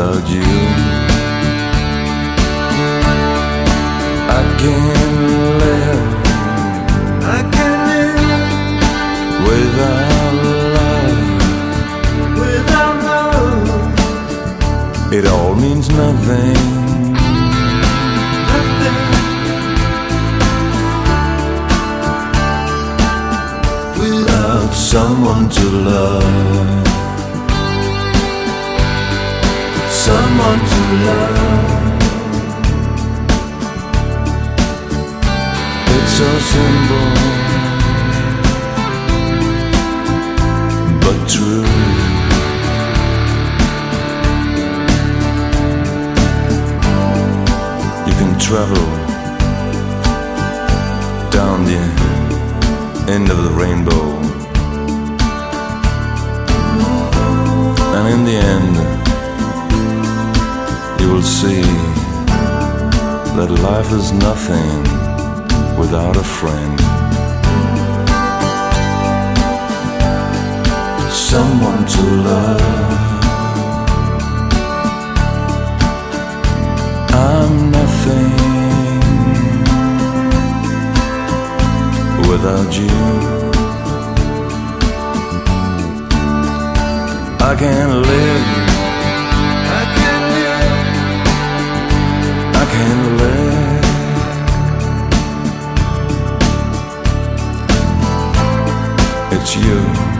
without you. I can't live, I can't live without love, without love. It all means nothing, nothing without someone to love, someone to love. It's so simple, but true. You can travel down the end of the rainbow, and in the end you will see that life is nothing without a friend, someone to love. I'm nothing without you. I can't live, I can't live, I can't live. It's you.